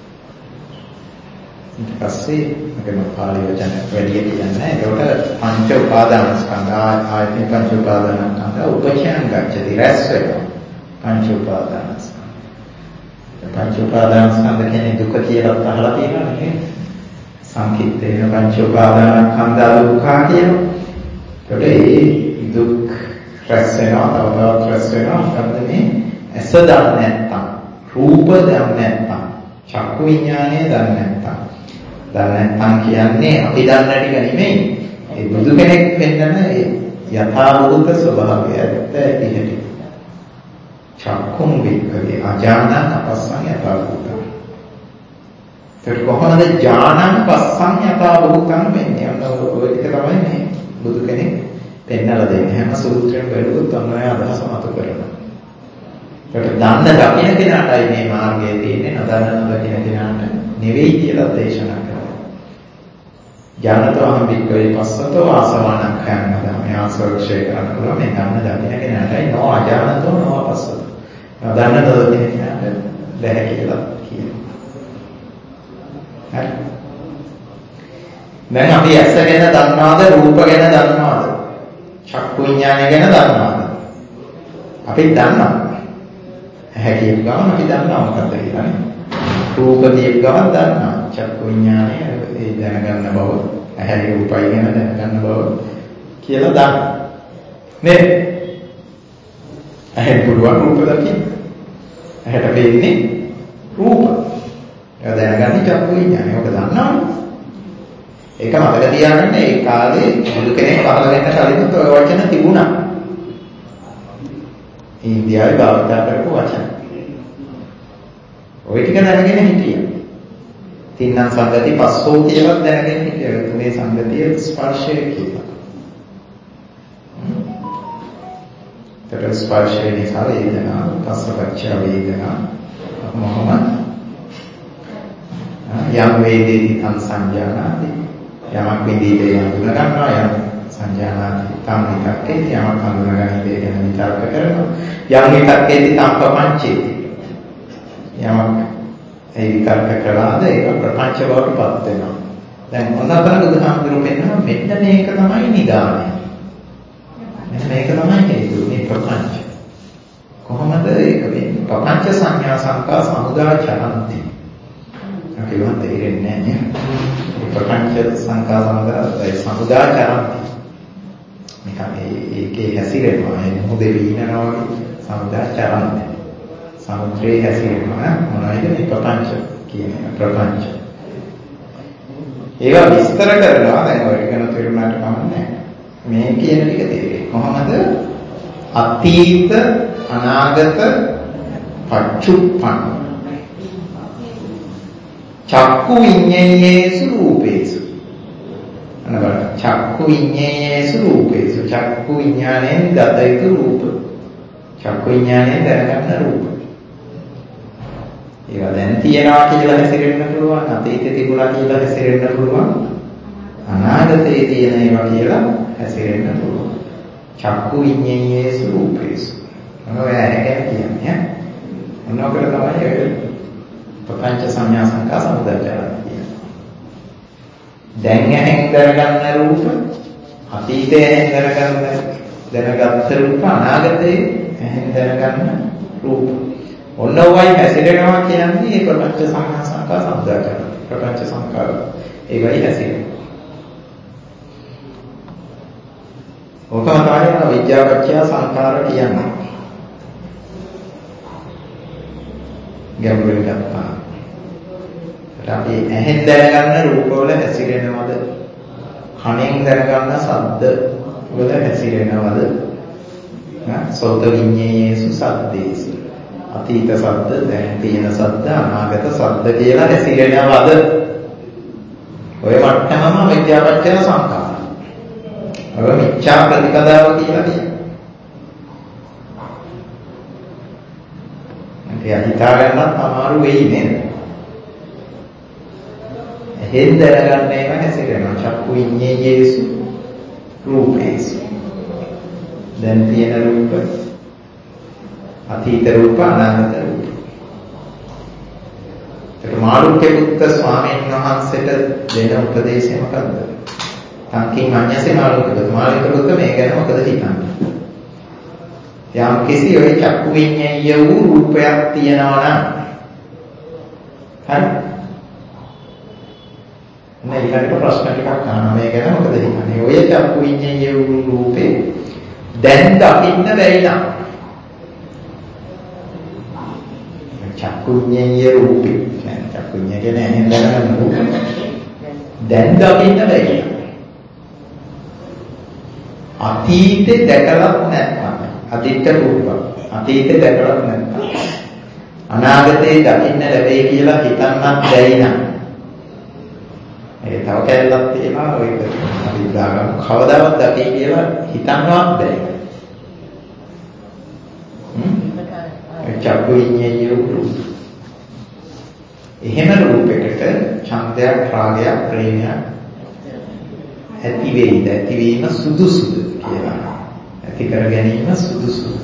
ඊට පස්සේ මම පාළි වචන වැඩි කියන්නේ. ඒකට පංච උපාදානස්කන්ධ ආයතන පංච උපාදානස්කන්ධ උපචයන් ගච්ඡති රැස් වෙනවා. පංච උපාදානස්කන්ධ. පංච උපාදානස්කන්ධ කියන්නේ දුක කියලා අහලා තියෙනවා නේද? සංකිට්ඨේන පංච උපාදානස්කන්ධ දුක්ඛ කියනවා. ඒකට ඒ දුක් රැස් වෙනවා, තවතවත් රැස් වෙනවා. මොකද මේ ඇස දන්නේ නැත්තම්, රූප දන්නේ නැත්තම්, චක්කු විඥානය දන්නේ නැත්තම්. දන්නේ නැත්තම් කියන්නේ අපි දන්න ටික නෙමෙයි. ඒ බුදු කෙනෙක් වෙන්නන ඒ යථා භූත ස්වභාවය ඇත්ත ඇති හැටි. චක්කුම් වික්ඛවේ අජානං අපස්සං යථා භූතං. ඒක කොහොමද ඥානං පස්සං යථා භූතං වෙන්නේ? ඔය ටික තමයි මේ බුදු කෙනෙක් පෙන්නලා දෙන්නේ. හැම සූත්‍රයක්ම බැලුවොත් ඔන්න ඔය අදහස මතු කරනවා. ඒක දන්න දකින්න කෙනාටයි මේ මාර්ගය තියෙන්නේ. නොදන්න දකින්න කෙනාට නෙවෙයි කියලා දේශනා කරනවා. ඥානතෝ අම්බිකේ පස්සතෝ ආසවණක්ඛයන් නදම. මේ ආසවක්ෂය කරන්න පුළුවන්. මේ දන්න දකින්න කෙනාටයි නෝ අඥානතෝ නෝ පස්සතෝ. නොදන්න දකින්න කෙනාට බැහැ කියලා කියනවා. හරි. දැන් අපි ඇස ගැන දන්නවද? රූප ගැන දන්නවද? චක්කු විඥානය ගැන දන්නවද? අපි දන්නවා. ඇහැ කියන ගමන් අපි දන්නවා මොකක්ද කියලා නේ. රූප කියන ගමන් දන්නවා. චක්කු විඥානය ඒ දැනගන්න බව, ඇහැ රූපයි ගැන දැනගන්න බව කියලා දන්නවා. නේද? ඇහැ පුළුවන් රූප දකින්න. ඇහැට පේන්නේ රූප. ඒක දැනගන්නේ චක්කු විඥානය. ඔක දන්නවනේ. ඒක මතක තියාගන්න. ඒ කාලේ බුදු කෙනෙක් පහළ වෙන්න කලින් ඔය වචන තිබුණා. ඉන්දියාවේ භාවිත කරපු වචන. ඔය ටික දැනගෙන හිටියා. තින්නම් සංගති පස්සෝ කියලා දැනගෙන හිටියා. තුනේ සංගතිය ස්පර්ශය කියලා. ඒතර ස්පර්ශය නිසා වේදනා, පස්සපච්ච වේදනා, මොහොම යම් වේදේති තං සංජානාති. යමක් විදිහේ හඳුනා ගන්නවා, යම් සංජානාති තං විතක්කේ, යමක් හඳුනාගන්න දේ ගැන විතර්ක කරනවා. යම් විතක්කේති තං ප්‍රපංචේති. යමක් ඒ විතර්ක කළාද ඒක ප්‍රපංච බවට පත් වෙනවා. දැන් මොනතරම් බුදුහාමුදුරුවෝ පෙන්නනවා මෙන්න මේක තමයි නිදානය. මෙන්න මේක තමයි හේතුව මේ ප්‍රපංච. කොහොමද ඒක වෙන්නේ? ප්‍රපංච සංඥා සංකා සමුදා චරಂತಿ. අපිට තේරෙන්නේ නැහැ නේ. ප්‍රපංච සංකා සමුදා චරಂತಿ. නිකන් ඒකේ හැසිරෙනවා. ඒ මොහොතේ විහිනවා වගේ සමුදා චරಂತಿ. සමුද්‍රයේ හැසිරෙනවා මොනවද මේ ප්‍රපංච කියන ප්‍රපංච. ඒවා විස්තර කරනවා. දැන් ඔය ටික නොතේරුණාට කමන්නේ. මේ කියන ටික තේරෙන්නේ කොහොමද? අතීත අනාගත පච්චුප්පන්න චක්කු විඤ්ඤාණයේසු රූපේසු. අන්න බලන්න. චක්කු විඤ්ඤාණයේසු රූපේසු. චක්කු විඤ්ඤාණයෙන් ගත යුතු රූප. චක්කු විඤ්ඤාණයෙන් දැනගන්න රූප. ඒවා දැන් තියනවා කියලා හැසිරෙන්න පුළුවන්. අතීතේ තිබුණා කියලා හැසිරෙන්න පුළුවන්. අනාගතයේ තියෙන ඒවා කියලා හැසිරෙන්න පුළුවන්. චක්කු විඤ්ඤාණයේසු රූපේසු. මොනවා ගැන කියන්නේ? මොනවාකට තමයි ඒ ප්‍රපංච සංඥා සංකා සමුදය කියන්නේ. දැන් ඇහෙන් දැනගන්න රූප, අතීතයේ ඇහෙන් දැනගත්ත රූප, අනාගතයේ ඇහෙන් දැනගන්න රූප. ඔන්නෝවයි හැසිරෙනවා කියන්නේ ඒ ප්‍රපංච සංඥා සංකා සමුදය කරනවා. ප්‍රපංච සංකාර ඒවයි හැසිරෙනවා. ඔකම තමයි විද්‍යාපච්චය සංකාර කියන්නේ. ගැඹුරින් ගත්තා. අපි ඇහෙන් දැනගන්න රූපවල හැසිරෙනවද? කනෙන් දැනගන්න ශබ්ද වල හැසිරෙනවද? සෝත විඤ්ඤාණයේසු සද්දේසු. අතීත ශබ්ද, දැන් තියෙන ශබ්ද, අනාගත ශබ්ද කියලා හැසිරෙනවද? ඔය මට්ටමම විද්‍යාපච්චය සංකාර. ඔය මිච්ඡා ප්‍රතිපදාව කියලා කියනවා. ඒක හිතා ගන්නත් අමාරු වෙයි නේද? එහෙන් දැනගන්න ඒවා හැසිරෙනවා. චක්කු විඤ්ඤාණයේසු රූපේසු. දැන් තියෙන රූප, අතීත රූප, අනාගත රූප. ඒක මාළුක්‍ය පුත්ත ස්වාමීන් වහන්සේට දෙන උපදේශය මොකද්ද? තංකින් අඤ්ඤසේ මාළුක්‍ය පුත්ත මේ ගැන මොකද හිතන්නේ? යම් කිසි ඔය චක්කු විඤ්ඤාණය වූ රූපයක් තියනවා නම් හරි. මේ ඊළඟට ප්‍රශ්න ටිකක් අහනවා මේ ගැන මොකද හිතන්නේ? ඔය චක්කු විඤ්ඤාණය වූ රූපේ දැන් දකින්න බැරි නම් චක්කු විඤ්ඤාණය රූපේ නෑ චක්කු විඤ්ඤාණය කියන්නේ ඇහෙන් දැනගන්න රූප. දැන් දකින්න බැරි නම් අතීතේ දැකලත් නැත්නම් අතීත රූප අතීතේ දැකලත් නැත්නම් අනාගතේ දකින්න ලැබෙයි කියලා හිතන්නත් බැරි නම් ඒ තව කැලලක් තියෙනවා ඒක අපි දාගමු කවදාවත් දකියි කියලා හිතන්නවත් බැහැ. චක්කු විඤ්ඤාණය රූප. එහෙම රූපයකට ඡන්දයක්, රාගයක්, ප්‍රේමයක් ඇති වෙයිද? ඇතිවීම සුදුසුද කියලා. ඇති කර ගැනීම සුදුසුද?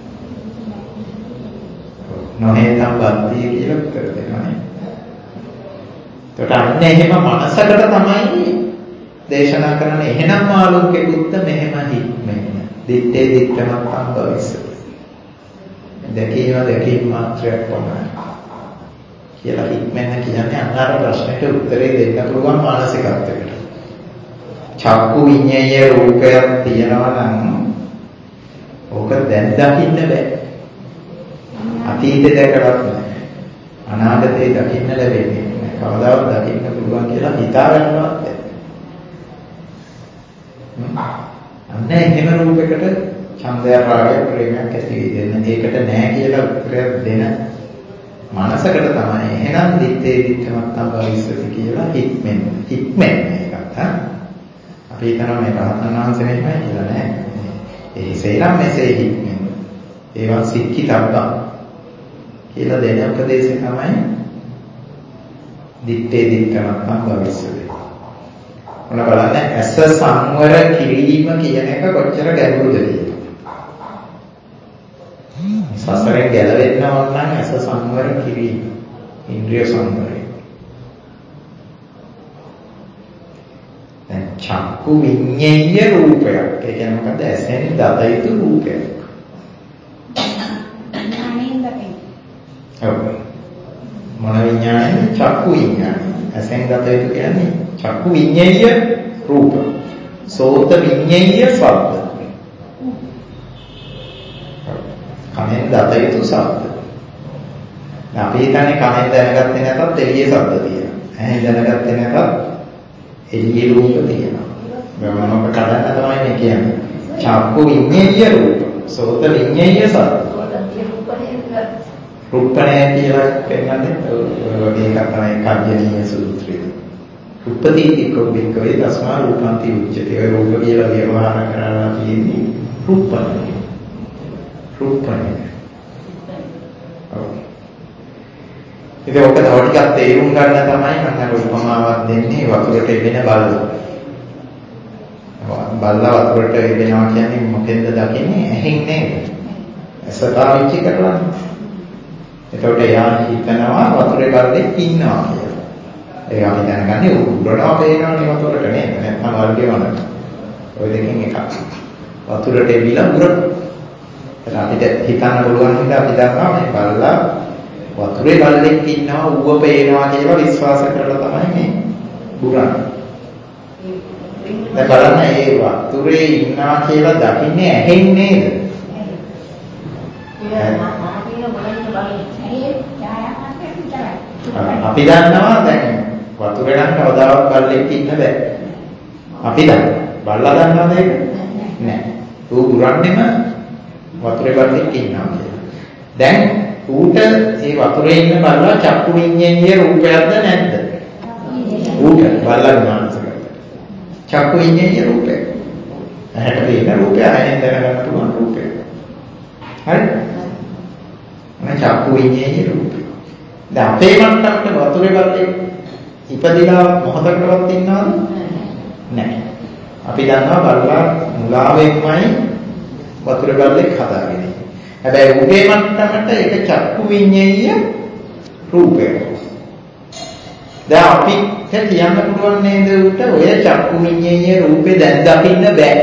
නොහේතම් බද්ධිය කියලා උත්තර දෙනවා නේ. ඒකට අන්න එහෙම මනසකට තමයි දේශනා කරන්නේ. එහෙනම් මාළුක්‍යෙකුත් මෙහෙම හික්මෙන්න. දිත්තේ දිත්තමත්ම් භවිස්සති. දැකීම මාත්‍රයක් පමණයි. කියලා හික්මෙන්න කියන්නේ අන්න අර ප්‍රශ්නෙට උත්තරේ දෙන්න පුළුවන් මානසිකත්වයකට. චක්කු විඤ්ඤාණය රූපයක් තියෙනවා නම් ඕක දැන් දකින්න බෑ. අතීතේ දැකලත් නැහැ. අනාගතේ දකින්න ලැබෙන්නේ නැහැ. කවදාවත් දකින්න පුළුවන් කියලා හිතා ගන්නවත් බෑ. අන්න එහෙම රූපයකට ඡන්දය, රාගය, ප්‍රේමයක් ඇති වෙන්නේ. ඒකට නැහැ කියලා උත්තරයක් දෙන මනසකට තමයි එහෙනම් දිත්තේ දිත්තමත්ම් භවිස්සති කියලා හික්මෙන්නේ ඒකත්. අපි හිතනවා මේ රහතන් වහන්සේ මෙහෙමයි කියලා නෑ. එසේනම් මෙසේ හික්මෙන්න. ඒවා සික්කිතබ්බා කියලා දෙන උපදේශය තමයි දිත්තේ දිත්තමත්ම් භවිස්සති. මොන බලන්න ඇස සංවර කිරීම කියන එක කොච්චර ගැඹුරුද කියලා. සසරෙන් ගැලවෙන්න ඕන නම් ඇස සංවර කිරීම, ඉන්ද්‍රිය සංවරය. දැන් චක්කු විඤ්ඤාණය රූපයක්. ඒ කියන්නේ මොකද? ඇසෙන් දත යුතු රූපයක්. ඔව්. මොන විඤ්ඤාණය? චක්කු විඤ්ඤාණය. ඇසෙන් දත යුතු කියන්නේ චක්කු විඤ්ඤාණය රූප. සෝත විඤ්ඤාණය ශබ්ද. කනෙන් දත යුතු ශබ්ද. අපි හිතන්නේ කනෙන් දැනගත්තේ නැතත් එළියේ ශබ්ද තියෙනවා. ඇහෙන් දැනගත්තේ නැතත් එළියේ රූප තියෙනවා. ගමනක කඩන්න තමයි මේ කියන්නේ. චක්කු විඤ්ඤාණය රූප, සෝත විඤ්ඤාණය ශබ්ද. රූපණය කියලා කියන්නේ ඔය වගේ එකක් තමයි කර්යනීය සූත්‍රය. උපදීති කෝවිකවේ තස්මා රූපන්ති උච්චති. ඒ රූප කියලා ව්‍යවහාර කරලා තියෙන්නේ රූපණය. රූපණය. ඔව්. ඉතින් ඔක තව ටිකක් තේරුම් ගන්න තමයි මම අර උපමාවක් දෙන්නේ වතුරට එබෙන බල්ලා. බල්ලා වතුරට එබෙනවා කියන්නේ මොකෙන්ද දකින්නේ? ඇහෙන් නේද? ඇසතාවිච්ච කරලානේ. එතකොට එයා හිතනවා වතුරේ බල්ලෙක් ඉන්නවා කියලා. එයා හිතනගන්නේ උඩනවා පේනවනේ වතුරට නේද? නැත්නම් වර්ගය වුණා. ওই දෙකෙන් එකක්. වතුරට එබිලා උර. එතන අපිට හිතන්න පුළුවන් නිසා අපි දන්නවා මේ බල්ලා වතුරේ බල්ලෙක් ඉන්නවා ඌව පේනවා කියලා විශ්වාස කරලා තමයි මේ පුරන්නේ. දැන් බලන්න මේ වතුරේ ඉන්නවා කියලා දකින්නේ ඇහෙන් නේද? අපි දන්නවා දැන් වතුරේ නම් කවදාවත් බල්ලෙක් ඉන්න බෑ. අපි දන්නවා. බල්ලා දන්නවද ඒක? නෑ. ඌ පුරන්නේම වතුරේ බල්ලෙක් ඉන්නවා කියලා. දැන් ඌට මේ වතුරේ ඉන්න බල්ලා චක්කු විඤ්ඤාණීය රූපයක්ද නැද්ද? ඌට බල්ලා මානසිකයි. චක්කු විඤ්ඤාණීය රූපය. ඇහැට පේන රූපය ඇහෙන් දැනගන්න පුළුවන් රූපය. හරි? මේ චක්කු විඤ්ඤාණීය රූපය. දැන් අපේ මට්ටමට වතුරේ බල්ලෙක් ඉපදිලා මොහොතකටවත් ඉන්නවද? නැහැ. අපි දන්නවා බල්ලා මුලාවෙන්මයි වතුරේ බල්ලෙක් හදාගෙන ඉන්නේ. හැබැයි උගේ මට්ටමට ඒක චක්කු විඤ්ඤාණීය රූපයක්. දැන් අපිට කියන්න පුළුවන් නේද උට ඔය චක්කු විඤ්ඤාණීය රූපේ දැන් දකින්න බෑ.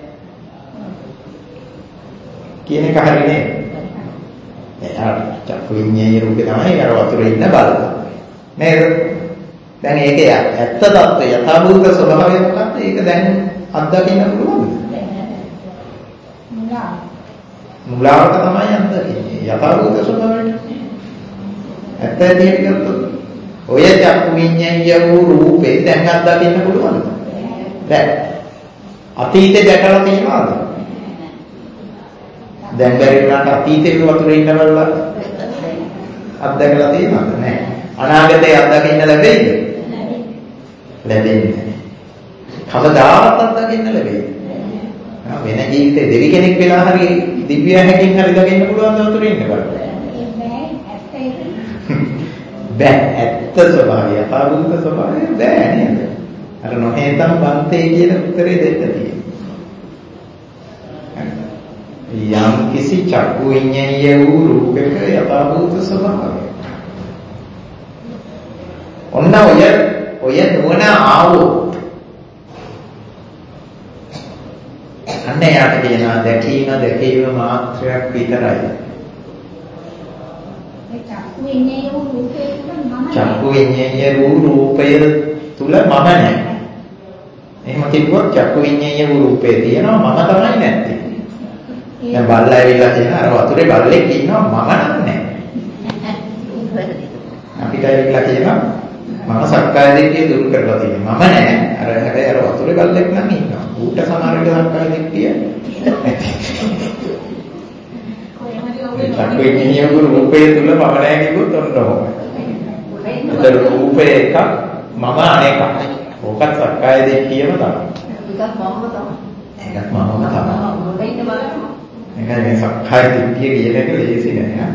කියන එක හරිනේ. එයා චක්කු විඤ්ඤාණීය රූපේ තමයි අර වතුරේ ඉන්න බල්ලා. නේද? දැන් ඒකේ ඇත්ත తත්වය යථාභූත ස්වභාවය මොකක්ද? ඒක දැන් අත්දකින්න පුළුවන්ද? මුලාවට තමයි අත්දකින්නේ. යථාභූත ස්වභාවයට. ඇත්ත ඇටියට ගත්තොත් ඔය චක්කු විඤ්ඤාණීය වූ රූපේ දැන් අත්දකින්න පුළුවන්ද? බැහැ. අතීතේ දැකලා තියෙනවද? දැන් බැරි වුණාට අතීතේ වතුරේ ඉන්න බලලා අත්දැකලා තියෙනවද? නැහැ. අනාගතේ අත්දකින්න ලැබෙයිද? ලැබෙන්නේ නැහැ. කවදාවත් අත්දකින්න ලැබෙයි. වෙන ජීවිතේ දෙවි කෙනෙක් වෙලා හරි දිව්‍ය හැකින් හරි දකින්න පුළුවන් ද වතුරේ ඉන්න බලන්න. බෑ. ඇත්ත ස්වභාවය, යථාභූත ස්වභාවය බෑ නේද? අර නොහේතම් බන්තේ කියන උත්තරේ දෙන්න තියෙනවා. යම් කිසි චක්කු විඤ්ඤාණීය වූ රූපයක යථාභූත ස්වභාවය. ඔන්න ඔය නුවණ ආවොත් අන්න යාට කියනවා දැකීම මාත්‍රයක් විතරයි. චක්කු විඤ්ඤාණීය වූ රූපය තුල මම නැහැ. එහෙම කිව්වොත් චක්කු විඤ්ඤාණීය වූ රූපේ තියෙනවා මම තමයි නැත්තේ. දැන් බල්ලා ඇවිල්ලා කියන අර වතුරේ බල්ලෙක් ඉන්නවා මම නැහැ. අපිට ඇවිල්ලා කියනවා මම සක්කාය දිට්ඨිය දුරු කරලා තියෙනවා. මම නැහැ. අර හැබැයි අර වතුරේ බල්ලෙක් නම් ඉන්නවා. ඌට සමහර විට සක්කාය දිට්ඨිය චක්කු විඤ්ඤාණීය වූ රූපේ තුල මම නැහැ කිව්වොත් ඔන්න ඔහොමයි. ඒතර රූපේ එකක් මම අනේකක්. ඕකත් සක්කාය දිට්ඨියම තමයි. ඒකත් මමම තමයි. ඒකයි මේ සක්කාය දිට්ඨිය කියන එක ලේසි නෑ.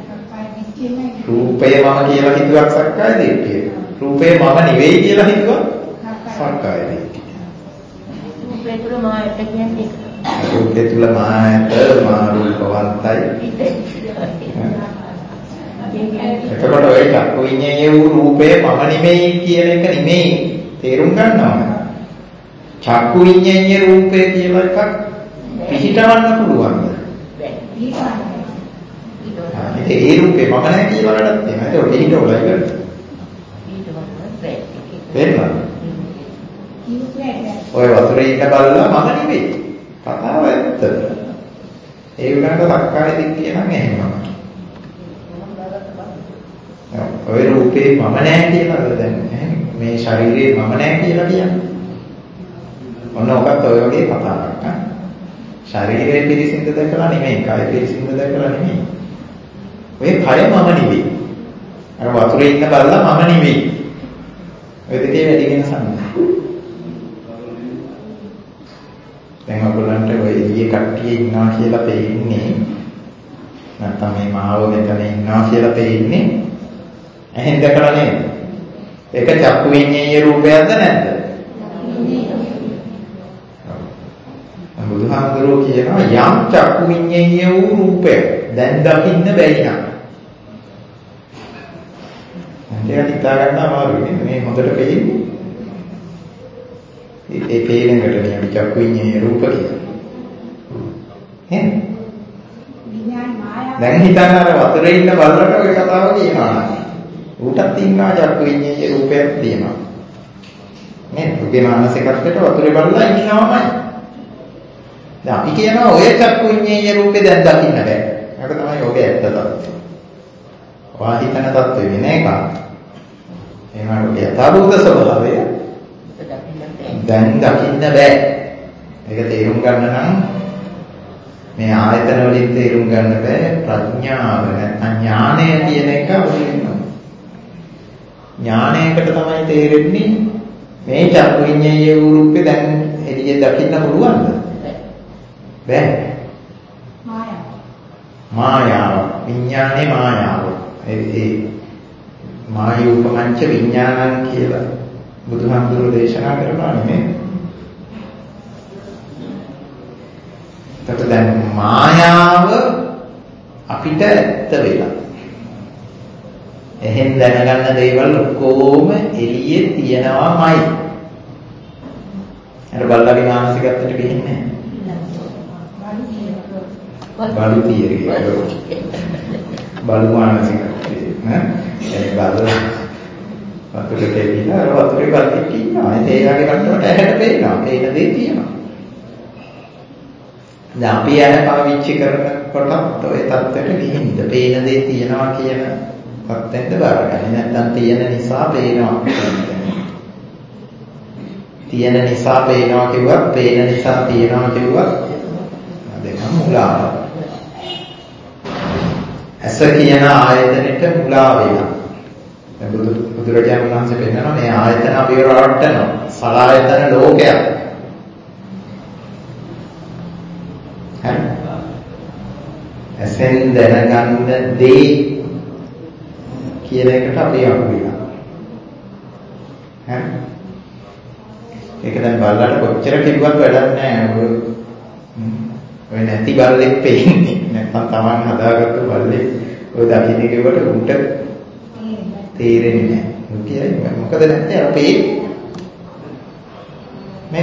රූපය මම කියලා හිතුවක් සක්කාය දිට්ඨිය. රූපේ මම නෙවෙයි කියලා හිතුවක් සක්කාය දිට්ඨිය. රූපේ තුල මායත කියන්නේ රූපේ තුල මායත මා රූපවන්තයි. එතකොට ඔය චක්කු විඤ්ඤාණීය වූ රූපය මම නෙමෙයි කියන එක නෙමෙයි තේරුම් ගන්නවා. චක්කු විඤ්ඤාණීය රූපය කියලා එකක් පිහිටවන්න පුළුවන්ද? ඒ රූපේ මම නැහැ කියලා වැඩක් තියෙනවා. ඒක පිහිටවලයි කරන්නේ. පිහිටවන්න ඔය වතුරේ ඉන්න බල්ලා මම නෙමෙයි. කතාව ඇත්ත. ඒ උනට සක්කාය දිට්ඨිය නම් එහෙමම. ඔය රූපේ මම නැහැ කියලා දැන් මේ ශරීරේ මම නැහැ කියලා කියන්නේ. ඔන්න ඔකත් ඔය වගේ කතාවක්. ශරීරයේ පිරිසිඳ දැකලා නෙමෙයි, කය පිරිසිඳ දැකලා නෙමෙයි. ඔය කය මම නෙවෙයි. අර වතුරේ ඉන්න බල්ලා මම නෙවෙයි. ඔය දෙකේ වැඩි වෙනසක් නැහැ. දැන් ඔයගොල්ලන්ට ඔය එළියේ කට්ටිය ඉන්නවා කියලා පේන්නේ නැත්නම් මේ මාව මෙතන ඉන්නවා කියලා පේන්නේ ඇහෙන් දැකලා නේද? ඒක චක්කු විඤ්ඤාණීය රූපයක්ද නැද්ද? බුදුහාමුදුරුවෝ කියනවා යම් චක්කු විඤ්ඤාණීය වූ රූපයක් දැන් දකින්න බැරි නම් ඒක හිතා ගන්න අමාරුයි නේද? මේ හොඳට පේන්නේ. ඒ පේන එකට මේ අපි චක්කු විඤ්ඤාණීය රූප කියනවා. නේද? දැන් හිතන්න අර වතුරේ ඉන්න බල්ලට ඔය කතාව කියනවා. ඌටත් ඉන්නවා චක්කු විඤ්ඤාණීය රූපයක් තියෙනවා. නේද? ඔබේ මානසිකත්වයට වතුරේ බල්ලා ඉන්නවමයි. දැන් අපි කියනවා ඔය චක්කු විඤ්ඤාණීය රූපේ දැන් දකින්න බෑ. ඒක තමයි ඔබේ ඇත්ත තත්ත්වය. ඔයා හිතන තත්ත්වෙ වෙන එකක්. එහෙනම් ඔබේ යථාභූත ස්වභාවය දැන් දකින්න බෑ. ඒක තේරුම් ගන්න නම් මේ ආයතන වලින් තේරුම් ගන්න බෑ ප්‍රඥාව නැත්නම් ඥානය කියන එක උදිනවා. ඥානයකට තමයි තේරෙන්නේ මේ චක්කු විඤ්ඤාණීය රූපේ දැන් එළියේ දකින්න පුළුවන්ද? බෑ. මායාව. විඥානේ මායාව. ඒ මායූපමංච විඥානං කියලා බුදුහාමුදුරුවෝ දේශනා කරනවා නේ. එතකොට දැන් මායාව අපිට ඇත්ත වෙලා. එහෙන් දැනගන්න දේවල් ඔක්කොම එළියේ තියෙනවාමයි. අර බල්ලගේ මානසිකත්වයට ගිහින්නේ බලු තියෙන්නේ. බලු මානසිකත්වය නේ. ඒ බලු වතුරේ තියෙන අර වතුරේ බලක් ඉන්නවා. ඒ වගේ කට්ටවට ඇහැට පේනවා. පේන දේ තියෙනවා. දැන් අපි ඇහැ පාවිච්චි කරනකොටත් ඔය தත්ත්වයට ගිහින්ද පේන දේ තියෙනවා කියන තත්ත්වෙන්ද බාරගන්නේ. නැත්තම් තියෙන නිසා පේනවා. තියෙන නිසා පේනවා කිව්වත් පේන නිසා තියෙනවා කිව්වත් දෙකම මුලාව. ඇස කියන ආයතනෙට මුලා වෙනවා. දැන් බුදුරජාණන් වහන්සේ පෙන්නනවා මේ ආයතන අපිව රවට්ටනවා. සලආයතන ලෝකයක්. හරි. ඇසෙන් දැනගන්න දේ කියන එකට අපි අහු වෙනවා. හරි. ඒක දැන් බලන්න කොච්චර කිව්වත් වැඩක් නැහැ. ඔය නැති බල්ලෙක් පෙන්නේ. නැත්නම් Taman හදාගත්තු බල්ලෙක් ඔය දකින්න කිව්වට උන්ට තේරෙන්නේ නැහැ. කියයි මොකද නැත්තේ අර පෙන්නේ.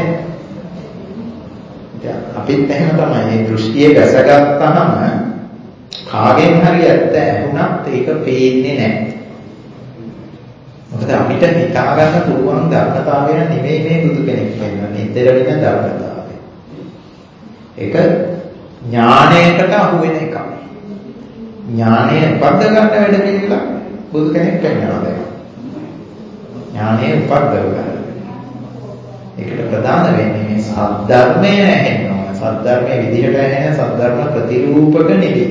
අපිත් එහෙම තමයි. මේ දෘෂ්ටියේ වැසගත්තාම කාගෙන් හරි ඇත්ත ඇහුණත් ඒක පේන්නේ නැහැ. මොකද අපිට හිතා ගන්න පුළුවන් ධර්මතාවය නෙමෙයි මේ බුදු කෙනෙක් කියන්නේ. ඉතරෙන්න ධර්මතාවය. ඒක ඥාණයකට අහු වෙන එකක්. ඥාණය උපද්ද ගන්න වැඩ පිළිවෙල බුදු කෙනෙක් කියනවා දැන්. ඥාණය උපද්දව ගන්න. ඒකට ප්‍රධාන වෙන්නේ මේ සද්ධර්මය ඇහෙන්න ඕන. සද්ධර්මයේ විදිහට ඇහෙන සද්ධර්ම ප්‍රතිරූපක නෙවෙයි.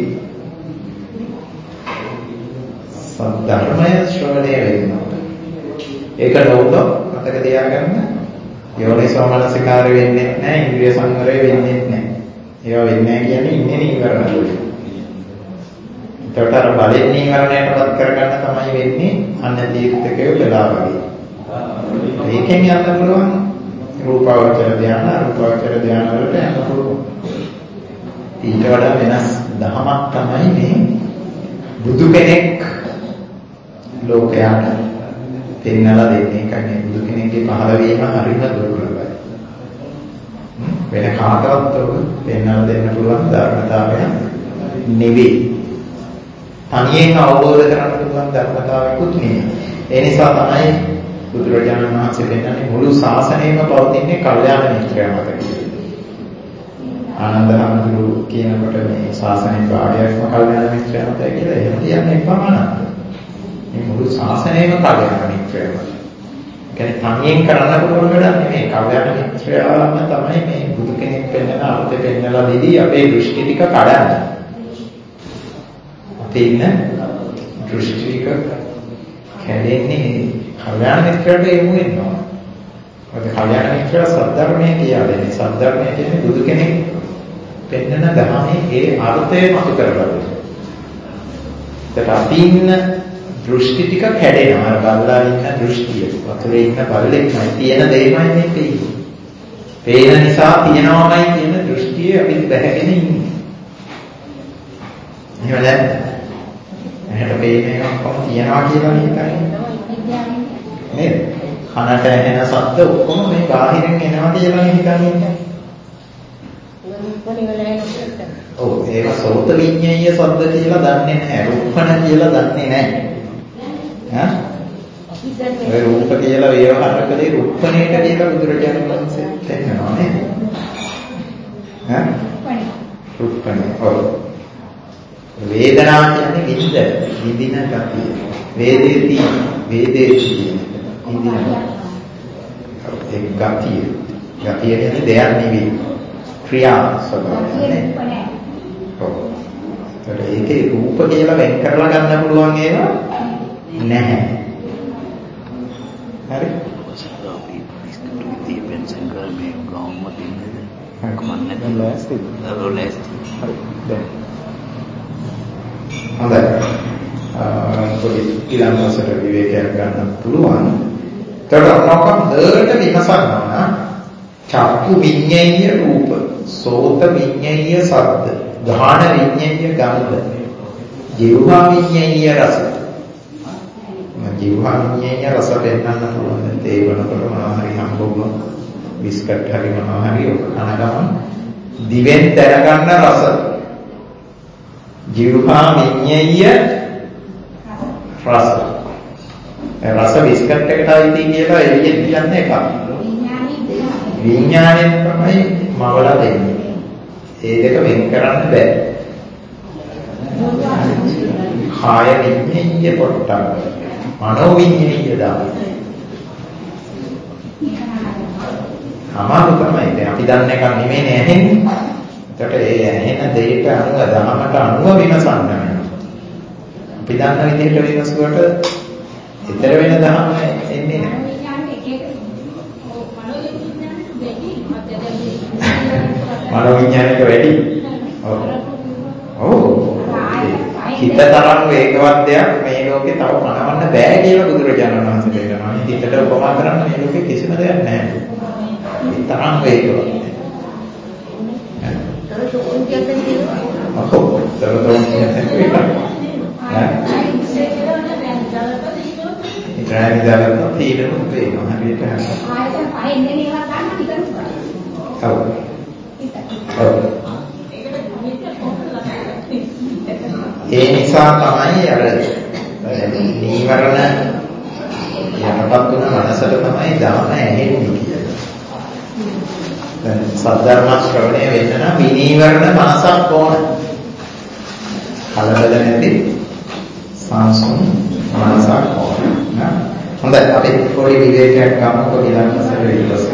සද්ධර්මය ශ්‍රවණය වෙනවා. ඒක නෝතෝ මතක තියාගන්න. යෝනිසෝ මනසිකාරය වෙන්නේ නැහැ, ඉන්ද්‍රිය සංවරය වෙන්නේ නැහැ. ඒවා වෙන්නේ නැහැ කියන්නේ ඉන්නේ නීවරණ වල. ඒකට අර බලෙන් නීවරණයටපත් කරගන්න තමයි වෙන්නේ අන්න දීර්ඝකය වෙලා වගේ. ඒකෙන් යන්න පුළුවන් රූපාවචර ධානය, අරූපාවචර ධානය වලට යන්න පුළුවන්. ඊට වඩා වෙනස් දහමක් තමයි මේ බුදු කෙනෙක් ලෝකයට පෙන්නලා දෙන්නේ. ඒකයි බුදු කෙනෙක්ගේ පහළ වීම හරිම දුර්ලභයි. වෙන කාටවත් ඔබ පෙන්වන්න දෙන්න පුළුවන් ධර්මතාවයක් නෙවෙයි. තනියෙන් අවබෝධ කරගන්න පුළුවන් ධර්මතාවයකුත් නෙවෙයි. ඒ නිසා තමයි බුදුරජාණන් වහන්සේ පෙන්නන්නේ මුළු ශාසනයම පවතින්නේ කල්යාණ මිත්‍රයා මත කියලා. ආනන්ද හඳුරු කියනකොට මේ ශාසනයේ භාගයක්ම කල්යාණ මිත්‍රයා මතයි කියලා එහෙම කියන්නේ පමණක්. මේ මුළු ශාසනයම කල්යාණ මිත්‍රයා මත. කියන්නේ තනියෙන් කරන්න පුළුවන් වැඩක් නෙමෙයි. කල්යාණ මිත්‍රයාම තමයි මේ බුදු කෙනෙක් පෙන්නන අර්ථය පෙන්නලා දෙදී අපේ දෘෂ්ටි ටික කඩන්නේ. අපේ ඉන්න දෘෂ්ටි ටික කැඩෙන්නේ කල්යාණ මිත්‍රයට යොමු වෙනවා. මොකද කල්යාණ මිත්‍රයා සද්ධර්මය කියලා දෙන්නේ. සද්ධර්මය කියන්නේ බුදු කෙනෙක් පෙන්වන ධර්මයේ ඒ අර්ථය මතු කරලා දෙනවා. ඒත් අපි ඉන්න දෘෂ්ටි ටික කැඩෙනවා. අර බල්ලා ඉන්න දෘෂ්ටිය. වතුරේ ඉන්න බල්ලෙක්මයි තියෙන දෙයමයි මේ පේන්නේ. පේන නිසා තියනවාමයි කියන දෘෂ්ටිය අපි බැහැගෙන ඉන්නේ. එහෙම නැද්ද? ඇහැට පේන එකක් කොහොමද තියනවා කියලා හිතන්නේ? නේද? කනට ඇහෙන ශබ්ද ඔක්කොම මේ බාහිරින් එනවා කියලා හිතන්නේ. ඔව් ඒක සෝත විඤ්ඤාය ශබ්ද කියලා දන්නේ නැහැ. රූපණ කියලා දන්නේ නැහැ. ඈ? ඒ රූප කියලා ව්‍යවහාර කලේ රූපණයට කියලා බුදුරජාණන් වහන්සේ දෙන්නවා නේද? ඈ? රූපණ. ඔව්. වේදනා කියන්නේ විඳින ගතිය. වේදේති විඳින ඒ ගතිය. ගතිය කියන්නේ දෙයක් නෙවෙයි. ක්‍රියා ස්වභාවය. ඔව්. ඒකේ රූප කියලා වෙන් කරලා ගන්න පුළුවන් ඒවා නැහැ. හරි? पेंशन कर में गाँव में दिन कमाने දැන් ලෑස්තිද? ලෑස්ති. හරි. දැන් හොඳයි. පොඩි ඊළඟට විවේකයක් ගන්න පුළුවන්. ඒතකොට අපක දෙයට විමසනවා. චක්කු විඤ්ඤාණය රූප, සෝත විඤ්ඤාණය ශබ්ද, ගාහන විඤ්ඤාණය ගන්ධ, જીවහා විඤ්ඤාණය රස. જીවහා විඤ්ඤාණය රස පෙන්වන්න පුළුවන්. ඒ වෙනකොට මොනවා හරි හම්බ වුණොත් බිස්කට් හරි මොනවා හරි ඔක කන ගමන් දිවෙන් දැනගන්න රස. જીවහා විඤ්ඤාණය රස. රස බිස්කට් එකට ආйти කියලා එළියෙන් කියන්නේ එකක්. විඥාණයෙන් තමයි මවලා දෙන්නේ. ඒ දෙක වෙන් කරන්න බෑ. කාය විඤ්ඤාණය පොට්ටම්. මනෝ විඤ්ඤාණය දාන. අමාරු තමයි. දැන් අපි දන්න එක නෙමෙයි ඇහෙන්නේ. ඒකට ඒ ඇහෙන දෙයට අනුව ධර්මයට අනුව විමසන්න වෙනවා. අපි දන්න විදිහට විමසුවට ඊතර වෙන ධර්ම එන්නේ නැහැ. මනෝ විඥානයට වැඩි. ඔව්. ඔව්. හිත තරම් වේගවත් දෙයක් මේ ලෝකේ තව මනවන්න බෑ කියලා බුදුරජාණන් වහන්සේ කියනවා. හිතට උපමා කරන්න මේ ලෝකේ කිසිම දෙයක් නැහැ. ඒ තරම් වේගවත්. ඔව්. තරතෝන් කියන්නේ ඉතරයි දාලා තීරණු වෙනවා. හරියට හරි. ආයෙත් පහෙන් ඒවා ගන්න ටිකක්. ඔව්. ඒ නිසා තමයි අර නීවරණ යටපත් වුණ මනසට තමයි ධර්ම ඇහෙන්නේ කියන්නේ. දැන් සද්ධර්ම ශ්‍රවණය වෙන්න නම් විනීවරණ මනසක් ඕන. කලබල නැති සංසුන් මනසක් ඕන. හොඳයි අපි පොඩි විවේකයක් ගන්නකො ඊළඟ සැරේ ඊට පස්සේ